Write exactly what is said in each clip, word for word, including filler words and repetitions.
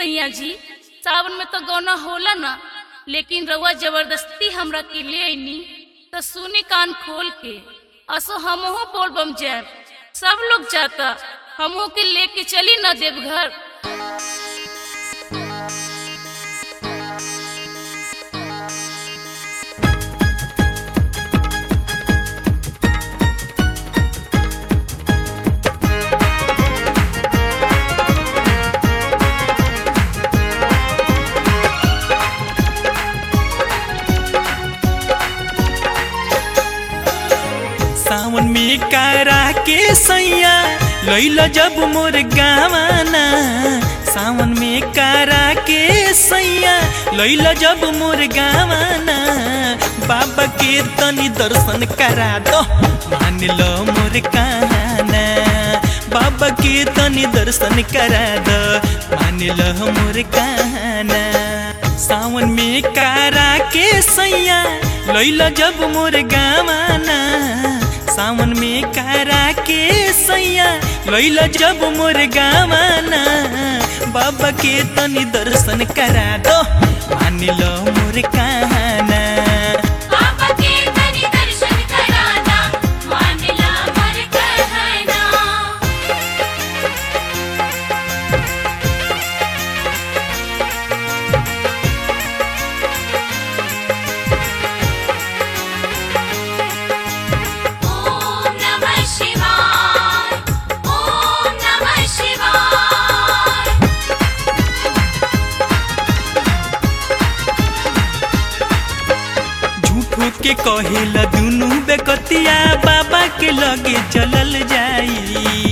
सैया जी, सावन में तो गौना होला ना, लेकिन रउआ जबरदस्ती हमरा के ले आईनी तो सुनी कान खोल के। असो हमहू बोल बम जाए, सब लोग जाता, हमहू के लेके चली ना देवघर। सावन में करा के सैया लैल जब मोर गावाना, सावन में करा के सैया लैल जब मोर गावाना, बाबा के तनी दर्शन करा दो मान लो मोर कहना, बाबा के तनी दर्शन करा दो मान लो मोर कहना। सावन में करा के सैया लैल जब मोर गावाना, सावन में करा के सैया लैल जब मोर गावाना, बाबा के तनी दर्शन करा दो मान लो मोर कहना। बाबा के तनी दर्शन करा दो मान लो मोर कहना। ओम नमः शिवाय, ओम नमः शिवाय। झूठो के कहेला दुनू बेकतिया, बाबा के लगे चलल जाई,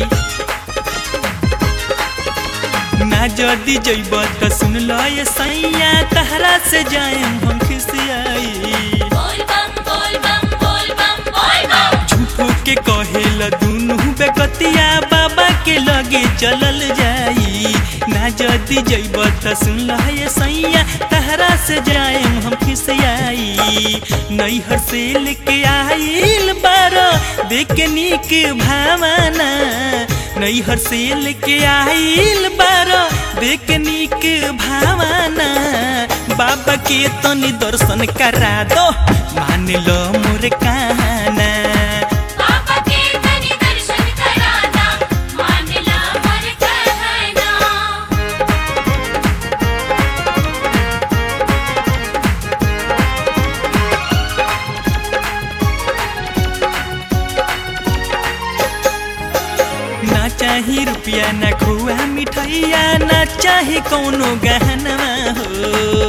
ना जदी जइब त सुन लो ये सैया तहरा से जाएम हम खिसियाई। बोल बम बोल बम बोल बम बोल बम। झूठो के कहेला दुनू बेकतिया, बाबा के लगे चलल जाई, ना जदी जइब त सुन लो ये सैया तहरा से जाएम हम खिसियाई। नैहर से लेके आइल बारो देख के नीक भावना, नैहर से लेके आइल बारो देख के नीक भावना, बाबा के तनी दर्शन करा दो मान लो मोर कहना। बाबा के तनी दर्शन करा दो मान लो मोर कहना। ना चाही रुपया ना खुआ मिठाइया, ना चाही कौनो गहना हो,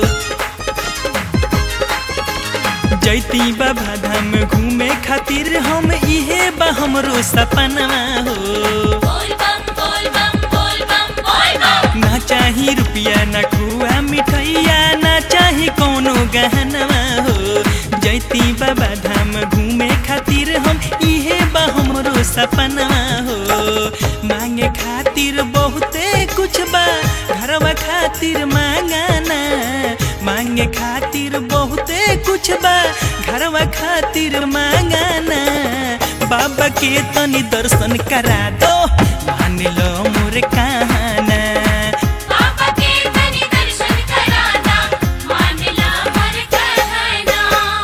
जैती बाबा धाम घूमे खातिर हम इहे बा हमरो सपना हो। बोल बम बोल बम बोल बम बोल बम। ना चाही रुपया ना खुआ मिठाइया, ना चाही कौनो गहना हो, जैती बाबा धाम घूमे खातिर हम इहे बा हमरो सपना हो। मांगे खातिर बहुते कुछ बा घरवा खातिर मांगाना, मांगे खातिर बहुते कुछ बा घरवा खातिर मांगाना, बाबा के तनी दर्शन करा दो मान लो मोर कहना। बाबा के तनी दर्शन करा दो मान लो मोर कहना।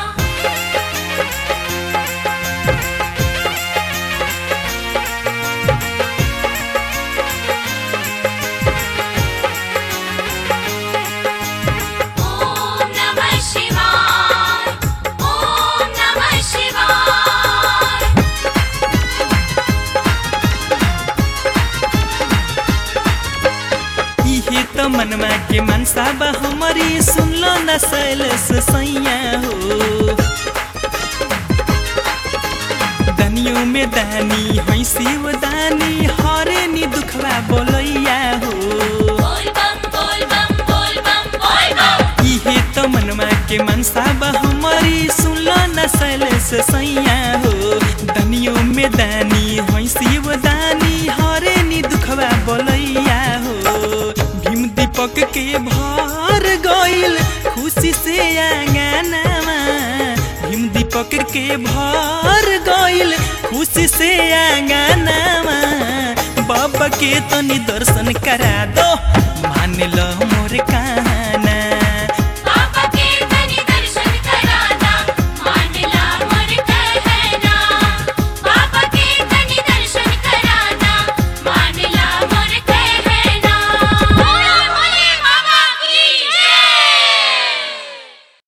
ओम नमः शिवाय, ओम नमः शिवाय। इहे तो मनवा के मनसा बा हमारी, सुन लो न सैलस सैया हो, दानियों में दानी है शिव दानी, हरे नी दुखवा बोलैया हो। बोल बम बोल बम बोल बम बोल बम। इहे तो मनवा के मनसा बा हमारी, सुन लो न सैलस सैया हो, दानियों में दानी है शिव दानी, हरे नी दुखवा बोलैया हो। भीम दीपक के भर गइल खुशी से आंगनामा, भीम दीपक के भर गइल खुशी से आंगनामा, बाबा के तनी दर्शन करा दो मान लो मोर कहाना।